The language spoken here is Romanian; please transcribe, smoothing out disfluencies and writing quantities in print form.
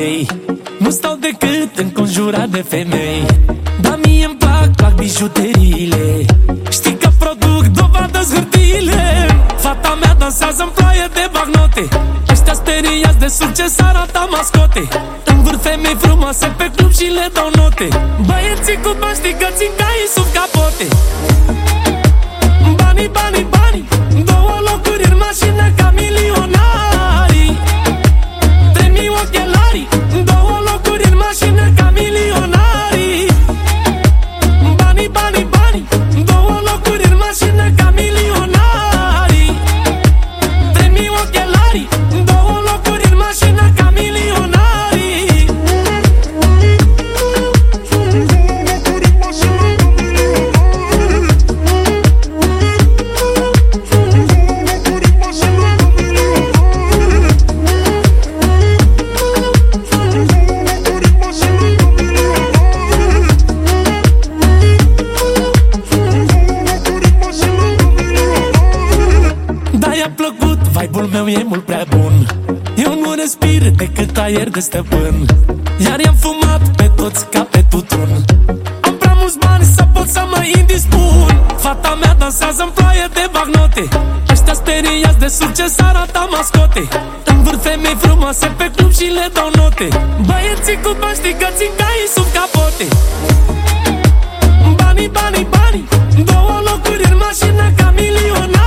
lei. Nu stau decât înconjurat de femei, dar mie-mi plac bijuteriile. Știi că produc dovadă-ți hârtiile. Fata mea dansează în ploaie de bagnote. Ăștia speriați de succes arată mascote. Învârt femei frumoase pe club și le dau note. Băieții cu bani știi că țin caii sub capote. Banii, banii, banii, două locuri în mașină ca milionarii. 3.000 ochelarii, două locuri în mașină ca milionarii. Banii, banii, banii, două locuri în mașină ca milionarii. 3.000 ochelarii, două locuri în mașină ca milionarii. Da, i-a plăcut, vibe-ul meu e mult prea bun. Eu nu respir decât aer de stăpân, iar i-am fumat pe toți ca pe tutun. Am prea mulți bani să pot să mă indispun. Fata mea dansează în ploaie de bagnote. Ăștia speriați de succes arată mascote. Învârt femei frumoase pe club și le dau note. Băieții cu bani știi că țin caii sub capote. Banii, banii, banii, două locuri în mașină ca milionar.